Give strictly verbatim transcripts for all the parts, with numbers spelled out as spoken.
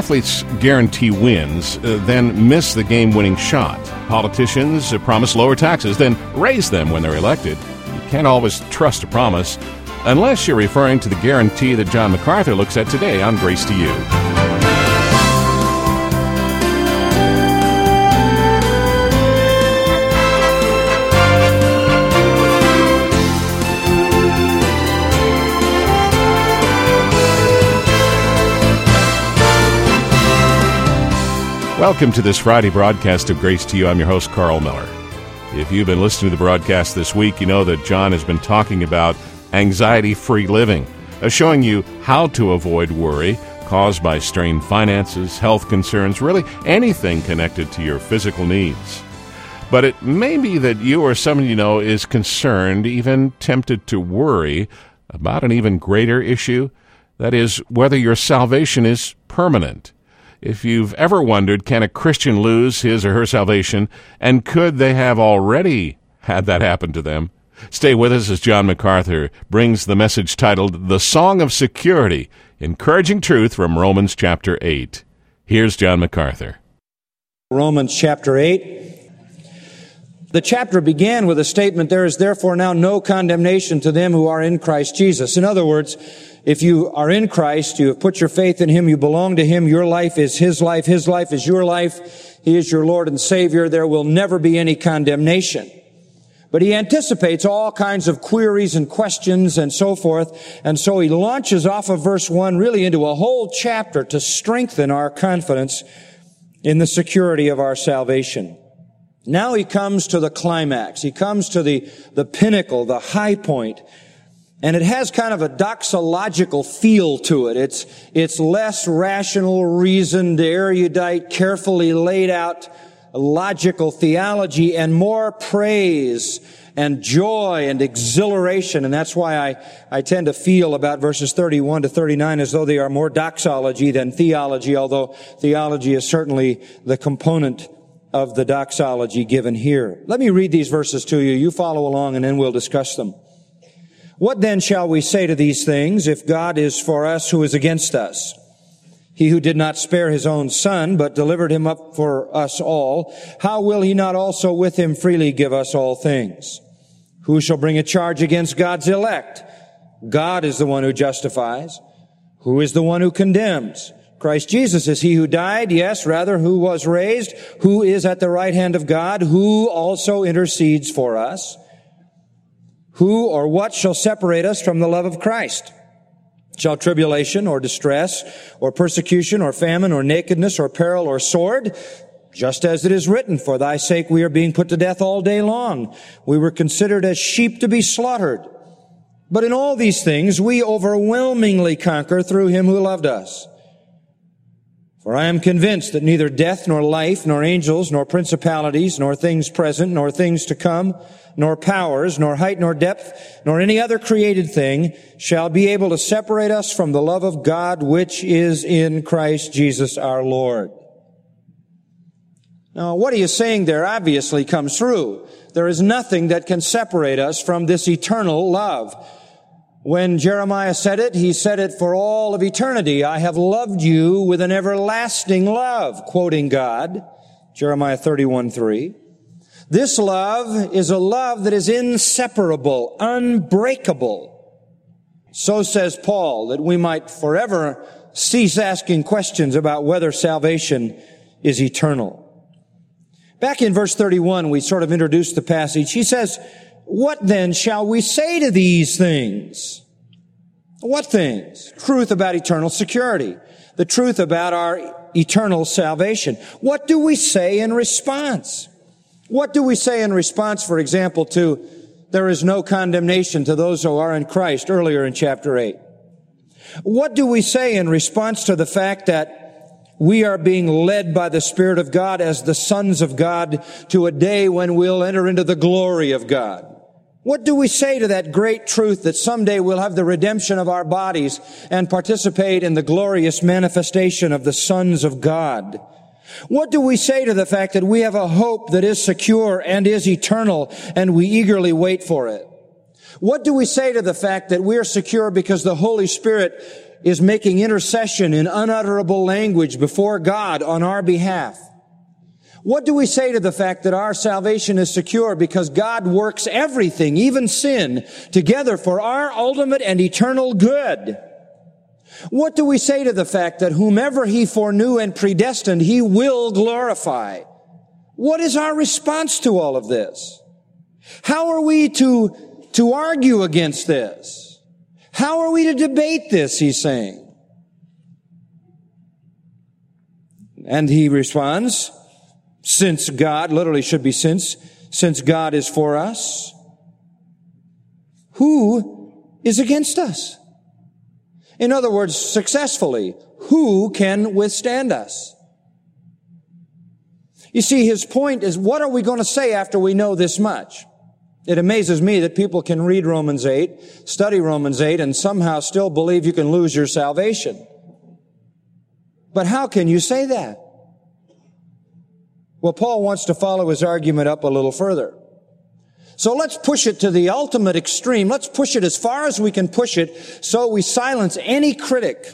Athletes guarantee wins, uh, then miss the game-winning shot. Politicians uh, promise lower taxes, then raise them when they're elected. You can't always trust a promise, unless you're referring to the guarantee that John MacArthur looks at today on Grace to You. Welcome to this Friday broadcast of Grace to You. I'm your host, Carl Miller. If you've been listening to the broadcast this week, you know that John has been talking about anxiety-free living, uh, showing you how to avoid worry caused by strained finances, health concerns, really anything connected to your physical needs. But it may be that you or someone you know is concerned, even tempted to worry about an even greater issue, that is, whether your salvation is permanent. If you've ever wondered, can a Christian lose his or her salvation, and could they have already had that happen to them? Stay with us as John MacArthur brings the message titled, The Song of Security, encouraging truth from Romans chapter eight. Here's John MacArthur. Romans chapter eight. The chapter began with a statement, there is therefore now no condemnation to them who are in Christ Jesus. In other words, if you are in Christ, you have put your faith in Him, you belong to Him, your life is His life, His life is your life, He is your Lord and Savior, there will never be any condemnation. But He anticipates all kinds of queries and questions and so forth, and so He launches off of verse one really into a whole chapter to strengthen our confidence in the security of our salvation. Now He comes to the climax, He comes to the, the pinnacle, the high point. And it has kind of a doxological feel to it. It's, it's less rational, reasoned, erudite, carefully laid out logical theology and more praise and joy and exhilaration. And that's why I, I tend to feel about verses thirty-one to thirty-nine as though they are more doxology than theology, although theology is certainly the component of the doxology given here. Let me read these verses to you. You follow along and then we'll discuss them. What then shall we say to these things? If God is for us, who is against us? He who did not spare His own Son, but delivered Him up for us all, how will He not also with Him freely give us all things? Who shall bring a charge against God's elect? God is the one who justifies. Who is the one who condemns? Christ Jesus is He who died, yes, rather, who was raised, who is at the right hand of God, who also intercedes for us. Who or what shall separate us from the love of Christ? Shall tribulation or distress or persecution or famine or nakedness or peril or sword? Just as it is written, for thy sake we are being put to death all day long. We were considered as sheep to be slaughtered. But in all these things we overwhelmingly conquer through Him who loved us. For I am convinced that neither death nor life, nor angels, nor principalities, nor things present, nor things to come, nor powers, nor height, nor depth, nor any other created thing shall be able to separate us from the love of God which is in Christ Jesus our Lord. Now, what He is saying there obviously comes through. There is nothing that can separate us from this eternal love. When Jeremiah said it, he said it for all of eternity. I have loved you with an everlasting love, quoting God, Jeremiah thirty-one three. This love is a love that is inseparable, unbreakable. So says Paul, that we might forever cease asking questions about whether salvation is eternal. Back in verse thirty-one, we sort of introduced the passage. He says, what then shall we say to these things? What things? Truth about eternal security. The truth about our eternal salvation. What do we say in response? What do we say in response, for example, to there is no condemnation to those who are in Christ earlier in chapter eight? What do we say in response to the fact that we are being led by the Spirit of God as the sons of God to a day when we'll enter into the glory of God? What do we say to that great truth that someday we'll have the redemption of our bodies and participate in the glorious manifestation of the sons of God? What do we say to the fact that we have a hope that is secure and is eternal and we eagerly wait for it? What do we say to the fact that we are secure because the Holy Spirit is making intercession in unutterable language before God on our behalf. What do we say to the fact that our salvation is secure because God works everything, even sin, together for our ultimate and eternal good? What do we say to the fact that whomever He foreknew and predestined, He will glorify? What is our response to all of this? How are we to, to argue against this? How are we to debate this, he's saying? And he responds, since God, literally should be since, since God is for us, who is against us? In other words, successfully, who can withstand us? You see, his point is, what are we going to say after we know this much? It amazes me that people can read Romans eight, study Romans eight, and somehow still believe you can lose your salvation. But how can you say that? Well, Paul wants to follow his argument up a little further. So let's push it to the ultimate extreme. Let's push it as far as we can push it so we silence any critic.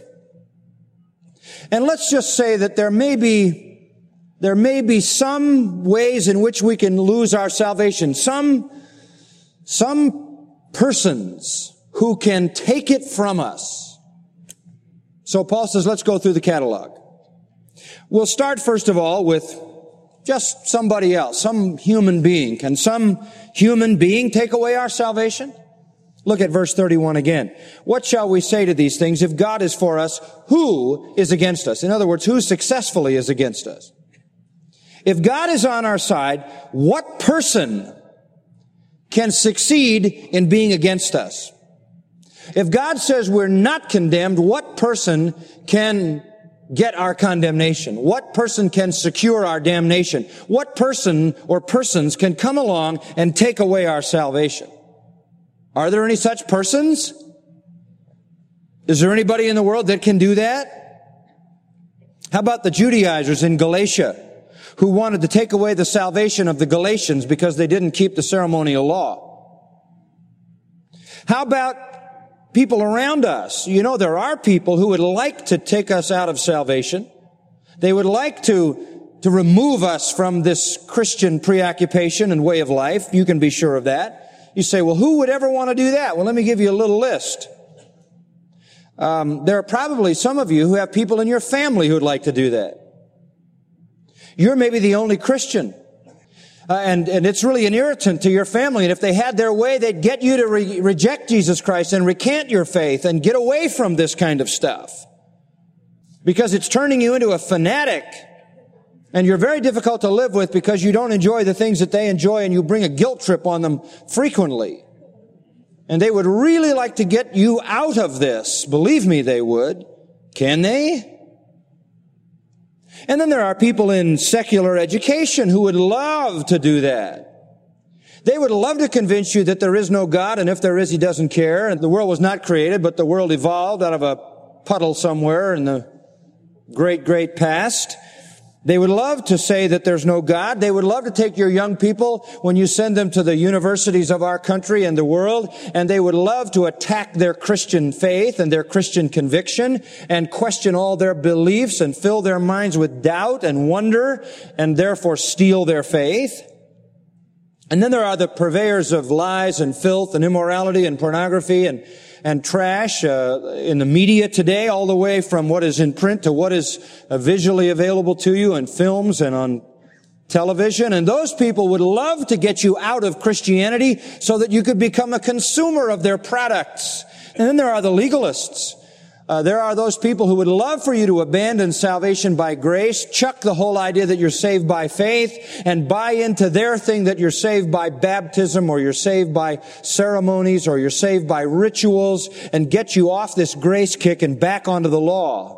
And let's just say that there may be, there may be some ways in which we can lose our salvation. Some, some persons who can take it from us. So Paul says, let's go through the catalog. We'll start first of all with just somebody else, some human being. Can some human being take away our salvation? Look at verse thirty-one again. What shall we say to these things? If God is for us, who is against us? In other words, who successfully is against us? If God is on our side, what person can succeed in being against us? If God says we're not condemned, what person can get our condemnation? What person can secure our damnation? What person or persons can come along and take away our salvation? Are there any such persons? Is there anybody in the world that can do that? How about the Judaizers in Galatia who wanted to take away the salvation of the Galatians because they didn't keep the ceremonial law? How about people around us? You know, there are people who would like to take us out of salvation. They would like to, to remove us from this Christian preoccupation and way of life. You can be sure of that. You say, well, who would ever want to do that? Well, let me give you a little list. Um, there are probably some of you who have people in your family who would like to do that. You're maybe the only Christian. Uh, and, and it's really an irritant to your family. And if they had their way, they'd get you to re- reject Jesus Christ and recant your faith and get away from this kind of stuff. Because it's turning you into a fanatic. And you're very difficult to live with because you don't enjoy the things that they enjoy and you bring a guilt trip on them frequently. And they would really like to get you out of this. Believe me, they would. Can they? And then there are people in secular education who would love to do that. They would love to convince you that there is no God, and if there is, He doesn't care, and the world was not created, but the world evolved out of a puddle somewhere in the great, great past. They would love to say that there's no God. They would love to take your young people when you send them to the universities of our country and the world, and they would love to attack their Christian faith and their Christian conviction and question all their beliefs and fill their minds with doubt and wonder and therefore steal their faith. And then there are the purveyors of lies and filth and immorality and pornography and and trash uh, in the media today, all the way from what is in print to what is uh, visually available to you in films and on television. And those people would love to get you out of Christianity so that you could become a consumer of their products. And then there are the legalists. Uh, there are those people who would love for you to abandon salvation by grace, chuck the whole idea that you're saved by faith, and buy into their thing that you're saved by baptism, or you're saved by ceremonies, or you're saved by rituals, and get you off this grace kick and back onto the law.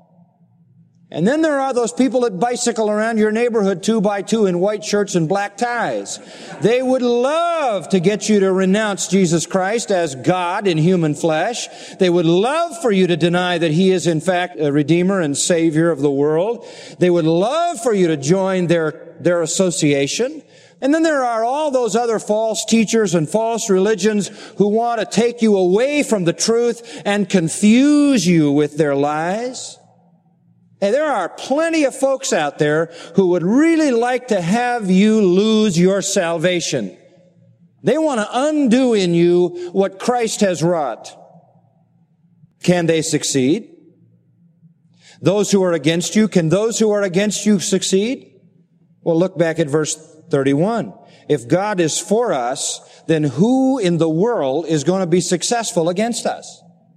And then there are those people that bicycle around your neighborhood two by two in white shirts and black ties. They would love to get you to renounce Jesus Christ as God in human flesh. They would love for you to deny that He is in fact a Redeemer and Savior of the world. They would love for you to join their, their association. And then there are all those other false teachers and false religions who want to take you away from the truth and confuse you with their lies. And there are plenty of folks out there who would really like to have you lose your salvation. They want to undo in you what Christ has wrought. Can they succeed? Those who are against you, can those who are against you succeed? Well, look back at verse thirty-one. If God is for us, then who in the world is going to be successful against us?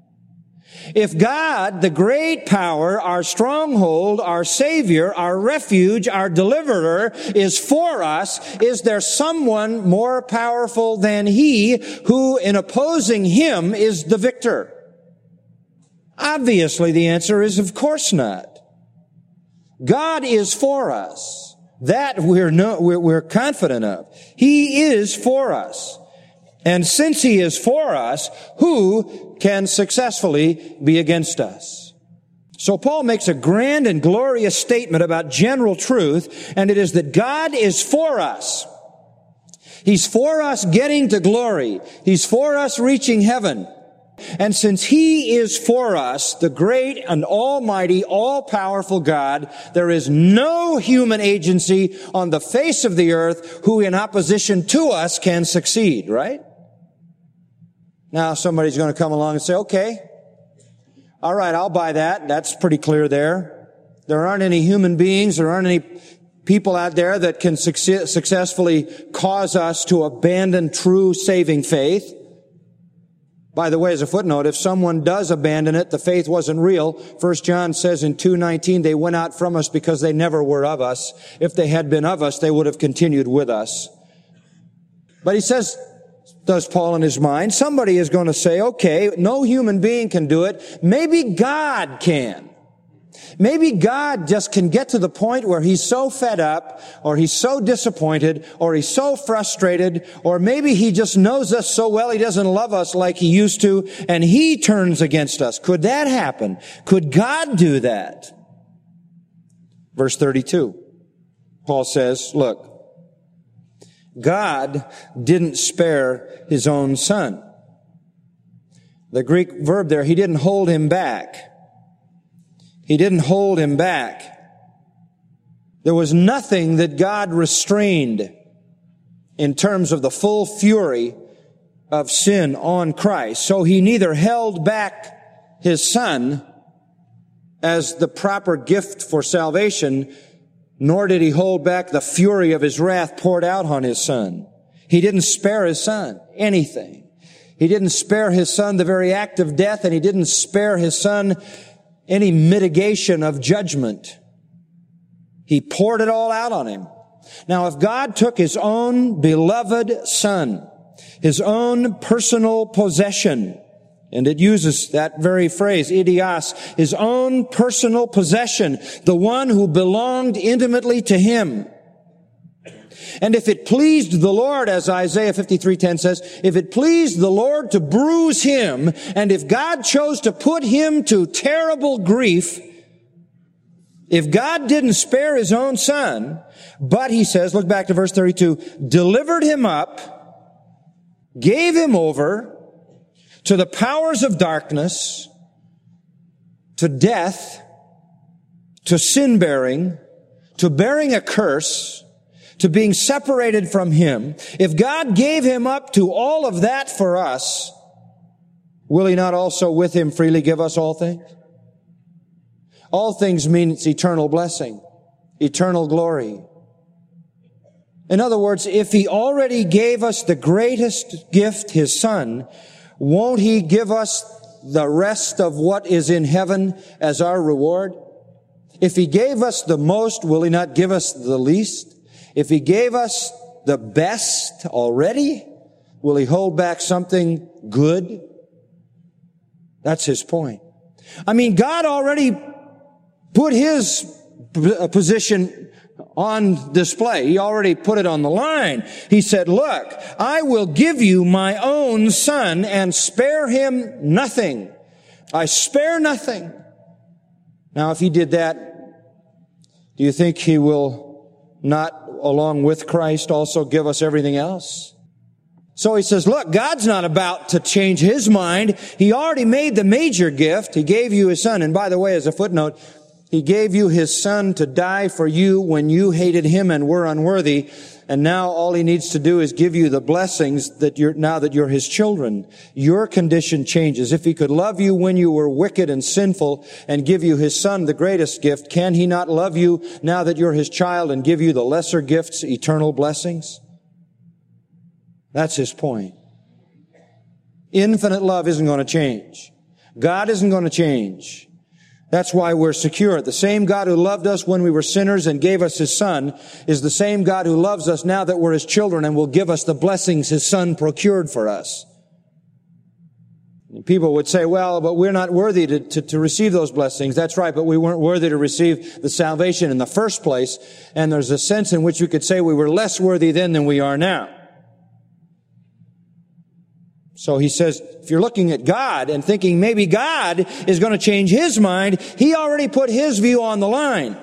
If God, the great power, our stronghold, our Savior, our refuge, our deliverer, is for us, is there someone more powerful than He who, in opposing Him, is the victor? Obviously, the answer is, of course not. God is for us. That we're, no, we're, we're confident of. He is for us. And since He is for us, who can successfully be against us? So Paul makes a grand and glorious statement about general truth, and it is that God is for us. He's for us getting to glory. He's for us reaching heaven. And since He is for us, the great and almighty, all-powerful God, there is no human agency on the face of the earth who in opposition to us can succeed, right? Now somebody's going to come along and say, okay, all right, I'll buy that. That's pretty clear there. There aren't any human beings, there aren't any people out there that can succe- successfully cause us to abandon true saving faith. By the way, as a footnote, if someone does abandon it, the faith wasn't real. First John says in two nineteen, they went out from us because they never were of us. If they had been of us, they would have continued with us. But he says, does Paul in his mind, somebody is going to say, okay, no human being can do it. Maybe God can. Maybe God just can get to the point where He's so fed up, or He's so disappointed, or He's so frustrated, or maybe He just knows us so well He doesn't love us like He used to, and He turns against us. Could that happen? Could God do that? Verse thirty-two, Paul says, look, God didn't spare His own Son. The Greek verb there, He didn't hold Him back. He didn't hold Him back. There was nothing that God restrained in terms of the full fury of sin on Christ. So He neither held back His Son as the proper gift for salvation, nor did He hold back the fury of His wrath poured out on His Son. He didn't spare His Son anything. He didn't spare His Son the very act of death, and He didn't spare His Son any mitigation of judgment. He poured it all out on Him. Now, if God took His own beloved Son, His own personal possession, and it uses that very phrase, idios, His own personal possession, the one who belonged intimately to Him. And if it pleased the Lord, as Isaiah fifty-three ten says, if it pleased the Lord to bruise Him, and if God chose to put Him to terrible grief, if God didn't spare His own Son, but He says, look back to verse thirty-two, delivered Him up, gave Him over to the powers of darkness, to death, to sin-bearing, to bearing a curse, to being separated from Him, if God gave Him up to all of that for us, will He not also with Him freely give us all things? All things means eternal blessing, eternal glory. In other words, if He already gave us the greatest gift, His Son, won't He give us the rest of what is in heaven as our reward? If He gave us the most, will He not give us the least? If He gave us the best already, will He hold back something good? That's His point. I mean, God already put His position on display. He already put it on the line. He said, look, I will give you my own Son and spare Him nothing. I spare nothing. Now, if He did that, do you think He will not along with Christ, also give us everything else? So he says, look, God's not about to change his mind. He already made the major gift. He gave you his son. And by the way, as a footnote, he gave you his son to die for you when you hated him and were unworthy. And now all he needs to do is give you the blessings that you're, now that you're his children. Your condition changes. If he could love you when you were wicked and sinful and give you his son, the greatest gift, can he not love you now that you're his child and give you the lesser gifts, eternal blessings? That's his point. Infinite love isn't going to change. God isn't going to change. That's why we're secure. The same God who loved us when we were sinners and gave us his son is the same God who loves us now that we're his children and will give us the blessings his son procured for us. And people would say, well, but we're not worthy to, to, to receive those blessings. That's right, but we weren't worthy to receive the salvation in the first place. And there's a sense in which you could say we were less worthy then than we are now. So he says, if you're looking at God and thinking maybe God is going to change his mind, he already put his view on the line.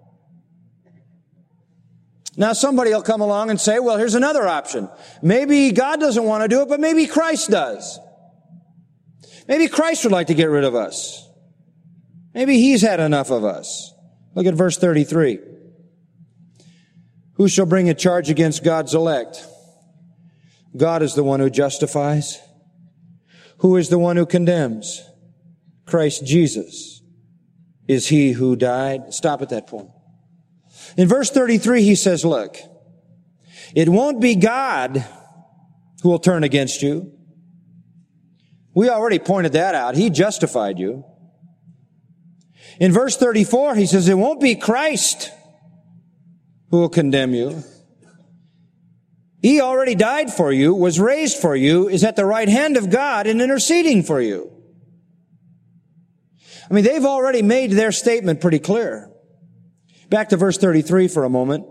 Now somebody will come along and say, well, here's another option. Maybe God doesn't want to do it, but maybe Christ does. Maybe Christ would like to get rid of us. Maybe he's had enough of us. Look at verse thirty-three. Who shall bring a charge against God's elect? God is the one who justifies. Who is the one who condemns? Christ Jesus is he who died. Stop at that point. In verse thirty-three, he says, look, it won't be God who will turn against you. We already pointed that out. He justified you. In verse thirty-four, he says, it won't be Christ who will condemn you. He already died for you, was raised for you, is at the right hand of God and interceding for you. I mean, they've already made their statement pretty clear. Back to verse thirty-three for a moment.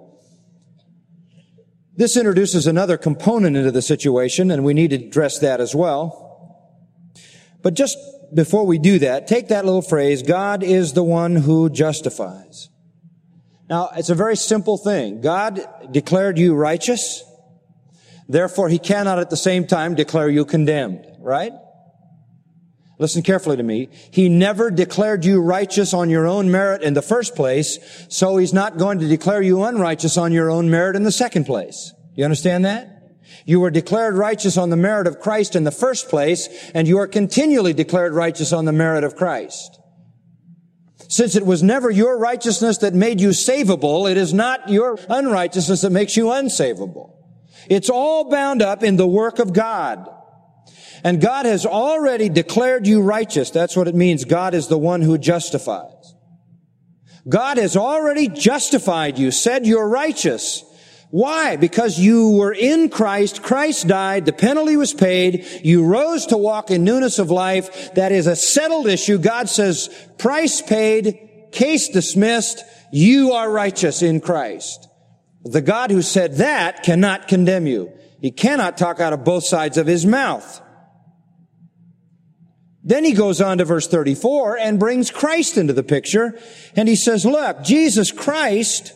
This introduces another component into the situation, and we need to address that as well. But just before we do that, take that little phrase, God is the one who justifies. Now, it's a very simple thing. God declared you righteous. Therefore, he cannot at the same time declare you condemned, right? Listen carefully to me. He never declared you righteous on your own merit in the first place, so he's not going to declare you unrighteous on your own merit in the second place. You understand that? You were declared righteous on the merit of Christ in the first place, and you are continually declared righteous on the merit of Christ. Since it was never your righteousness that made you savable, it is not your unrighteousness that makes you unsavable. It's all bound up in the work of God. And God has already declared you righteous. That's what it means. God is the one who justifies. God has already justified you, said you're righteous. Why? Because you were in Christ. Christ died. The penalty was paid. You rose to walk in newness of life. That is a settled issue. God says, price paid, case dismissed. You are righteous in Christ. The God who said that cannot condemn you. He cannot talk out of both sides of his mouth. Then he goes on to verse thirty-four and brings Christ into the picture. And he says, look, Jesus Christ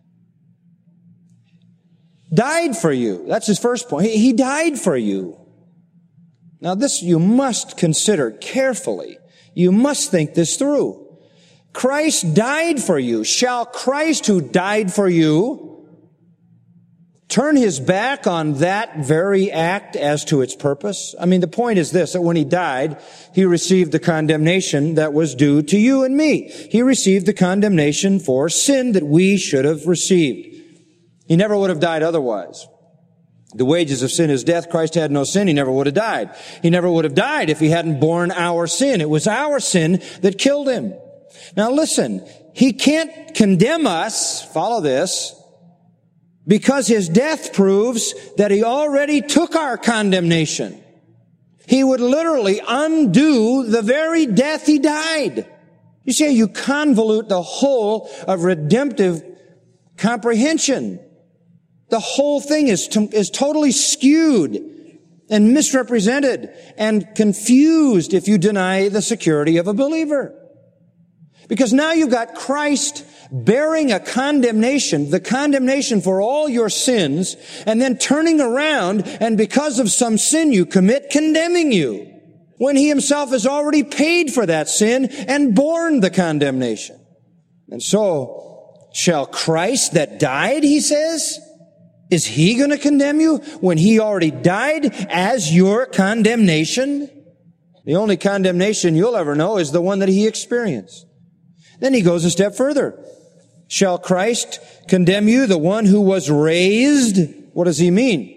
died for you. That's his first point. He died for you. Now this you must consider carefully. You must think this through. Christ died for you. Shall Christ who died for you turn his back on that very act as to its purpose? I mean, the point is this, that when he died, he received the condemnation that was due to you and me. He received the condemnation for sin that we should have received. He never would have died otherwise. The wages of sin is death. Christ had no sin. He never would have died. He never would have died if he hadn't borne our sin. It was our sin that killed him. Now listen, he can't condemn us, follow this, because his death proves that he already took our condemnation. He would literally undo the very death he died. You see how you convolute the whole of redemptive comprehension. The whole thing is, to, is totally skewed and misrepresented and confused if you deny the security of a believer. Because now you've got Christ bearing a condemnation, the condemnation for all your sins, and then turning around and because of some sin you commit, condemning you, when he himself has already paid for that sin and borne the condemnation. And so, shall Christ that died, he says, is he going to condemn you when he already died as your condemnation? The only condemnation you'll ever know is the one that he experienced. Then he goes a step further. Shall Christ condemn you, the one who was raised? What does he mean?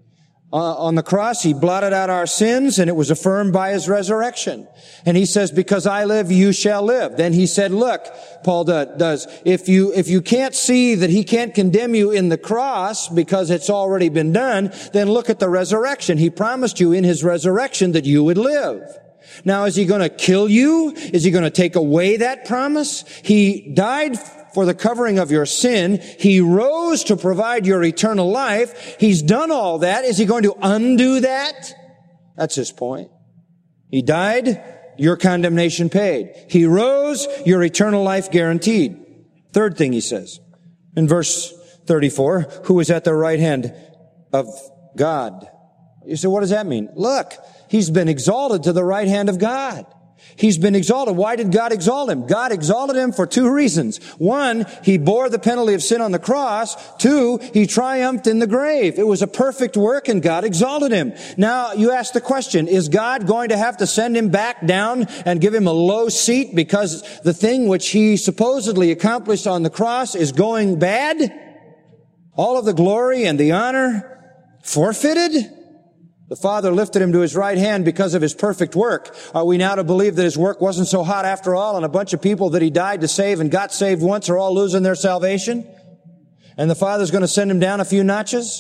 Uh, on the cross, he blotted out our sins, and it was affirmed by his resurrection. And he says, because I live, you shall live. Then he said, look, Paul does, if you, if you can't see that he can't condemn you in the cross because it's already been done, then look at the resurrection. He promised you in his resurrection that you would live. Now, is he going to kill you? Is he going to take away that promise? He died for the covering of your sin. He rose to provide your eternal life. He's done all that. Is he going to undo that? That's his point. He died, your condemnation paid. He rose, your eternal life guaranteed. Third thing he says in verse thirty-four, who is at the right hand of God. You say, what does that mean? Look, he's been exalted to the right hand of God. He's been exalted. Why did God exalt him? God exalted him for two reasons. One, he bore the penalty of sin on the cross. Two, he triumphed in the grave. It was a perfect work and God exalted him. Now, you ask the question, is God going to have to send him back down and give him a low seat because the thing which he supposedly accomplished on the cross is going bad? All of the glory and the honor forfeited? The Father lifted him to his right hand because of his perfect work. Are we now to believe that his work wasn't so hot after all, and a bunch of people that he died to save and got saved once are all losing their salvation? And the Father's going to send him down a few notches?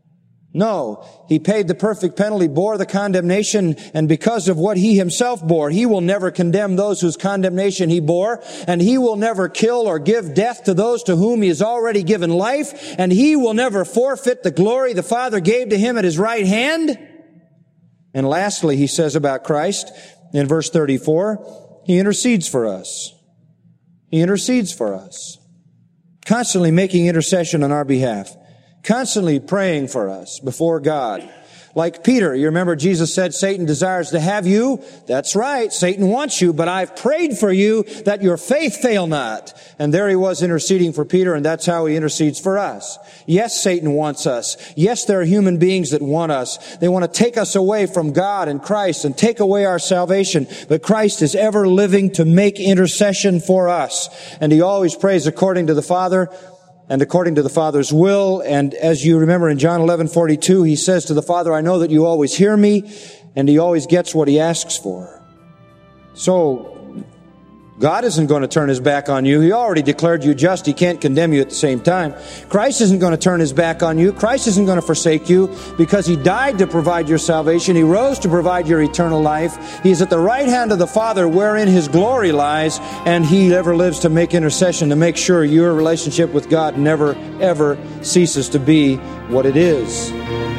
No. He paid the perfect penalty, bore the condemnation, and because of what he himself bore, he will never condemn those whose condemnation he bore, and he will never kill or give death to those to whom he has already given life, and he will never forfeit the glory the Father gave to him at his right hand. And lastly, he says about Christ in verse thirty-four, he intercedes for us. He intercedes for us. Constantly making intercession on our behalf. Constantly praying for us before God. Like Peter, you remember Jesus said, Satan desires to have you. That's right, Satan wants you, but I've prayed for you that your faith fail not. And there he was interceding for Peter, and that's how he intercedes for us. Yes, Satan wants us. Yes, there are human beings that want us. They want to take us away from God and Christ and take away our salvation. But Christ is ever living to make intercession for us. And he always prays according to the Father and according to the Father's will. And as you remember in John eleven forty-two, he says to the Father, I know that you always hear me, and he always gets what he asks for. So, God isn't going to turn his back on you. He already declared you just. He can't condemn you at the same time. Christ isn't going to turn his back on you. Christ isn't going to forsake you because he died to provide your salvation. He rose to provide your eternal life. He is at the right hand of the Father wherein his glory lies, and he ever lives to make intercession, to make sure your relationship with God never, ever ceases to be what it is.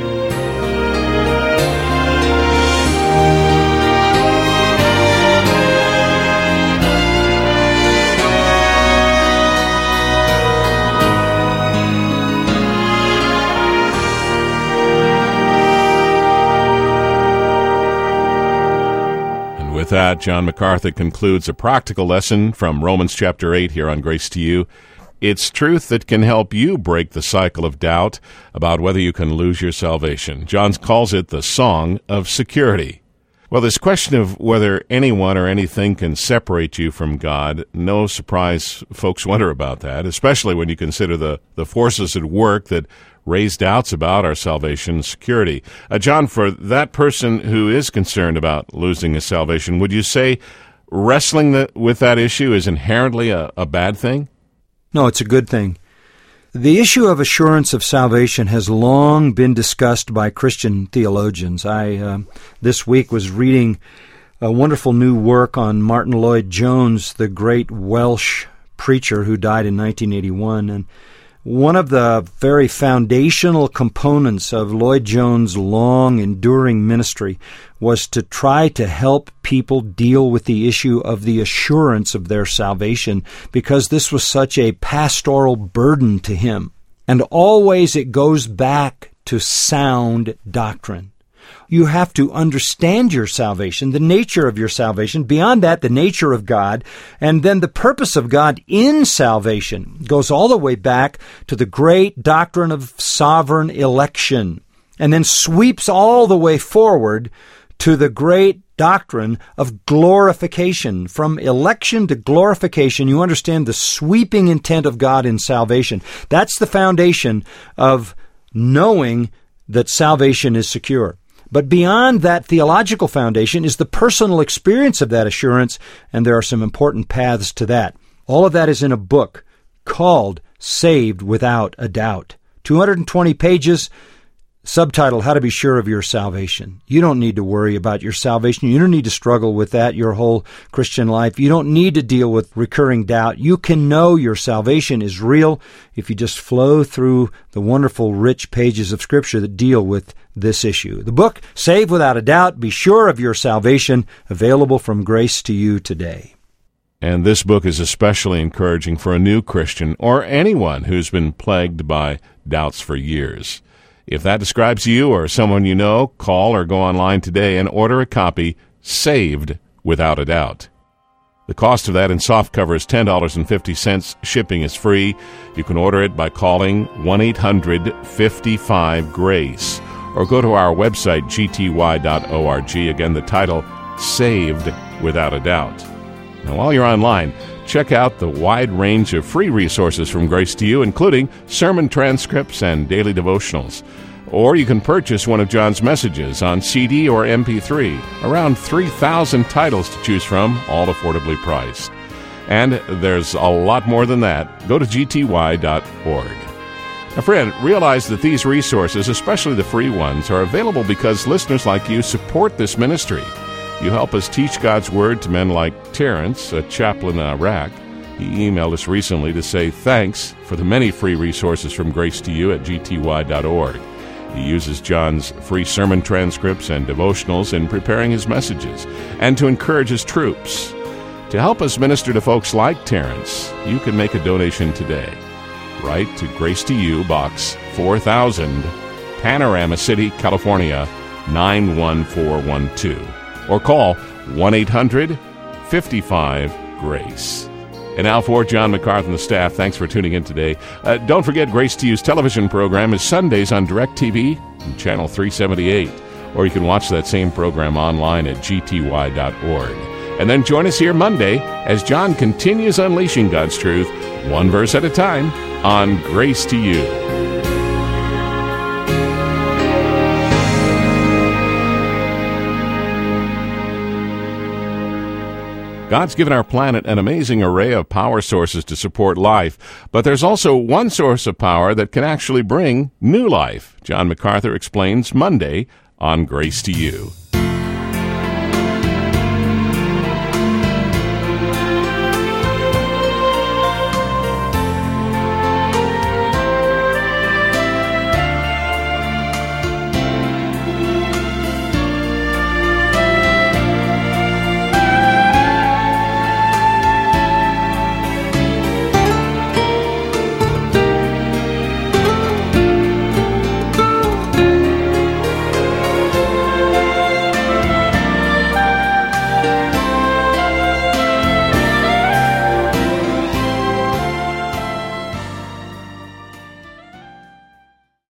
With that, John MacArthur concludes a practical lesson from Romans chapter eight here on Grace to You. It's truth that can help you break the cycle of doubt about whether you can lose your salvation. John calls it the song of security. Well, this question of whether anyone or anything can separate you from God, no surprise folks wonder about that, especially when you consider the, the forces at work that raise doubts about our salvation and security. Uh, John, for that person who is concerned about losing his salvation, would you say wrestling the, with that issue is inherently a, a bad thing? No, it's a good thing. The issue of assurance of salvation has long been discussed by Christian theologians. I, uh, this week, was reading a wonderful new work on Martin Lloyd-Jones, the great Welsh preacher who died in nineteen eighty-one, and One of the very foundational components of Lloyd Jones' long, enduring ministry was to try to help people deal with the issue of the assurance of their salvation, because this was such a pastoral burden to him. And always it goes back to sound doctrine. You have to understand your salvation, the nature of your salvation. Beyond that, the nature of God. And then the purpose of God in salvation goes all the way back to the great doctrine of sovereign election, and then sweeps all the way forward to the great doctrine of glorification. From election to glorification, you understand the sweeping intent of God in salvation. That's the foundation of knowing that salvation is secure. But beyond that theological foundation is the personal experience of that assurance, and there are some important paths to that. All of that is in a book called Saved Without a Doubt. two hundred twenty pages, subtitle, How to Be Sure of Your Salvation. You don't need to worry about your salvation. You don't need to struggle with that your whole Christian life. You don't need to deal with recurring doubt. You can know your salvation is real if you just flow through the wonderful, rich pages of Scripture that deal with this issue. The book, Saved Without a Doubt, Be Sure of Your Salvation, available from Grace to You today. And this book is especially encouraging for a new Christian or anyone who's been plagued by doubts for years. If that describes you or someone you know, call or go online today and order a copy, Saved Without a Doubt. The cost of that in softcover is ten dollars and fifty cents. Shipping is free. You can order it by calling one eight hundred fifty-five GRACE or go to our website, g t y dot org. Again, the title, Saved Without a Doubt. Now, while you're online, check out the wide range of free resources from Grace to You, including sermon transcripts and daily devotionals. Or you can purchase one of John's messages on C D or M P three. Around three thousand titles to choose from, all affordably priced. And there's a lot more than that. Go to g t y dot org. Now, friend, realize that these resources, especially the free ones, are available because listeners like you support this ministry. You help us teach God's Word to men like Terrence, a chaplain in Iraq. He emailed us recently to say thanks for the many free resources from Grace to You at g t y dot org. He uses John's free sermon transcripts and devotionals in preparing his messages and to encourage his troops. To help us minister to folks like Terrence, you can make a donation today. Write to Grace to You, Box four thousand, Panorama City, California, nine one four one two. Or call one eight hundred fifty-five GRACE. And now for John MacArthur and the staff, thanks for tuning in today. Uh, don't forget, Grace to You's television program is Sundays on DirecTV, channel three seventy-eight. Or you can watch that same program online at g t y dot org. And then join us here Monday as John continues unleashing God's truth, one verse at a time, on Grace to You. God's given our planet an amazing array of power sources to support life, but there's also one source of power that can actually bring new life. John MacArthur explains Monday on Grace to You.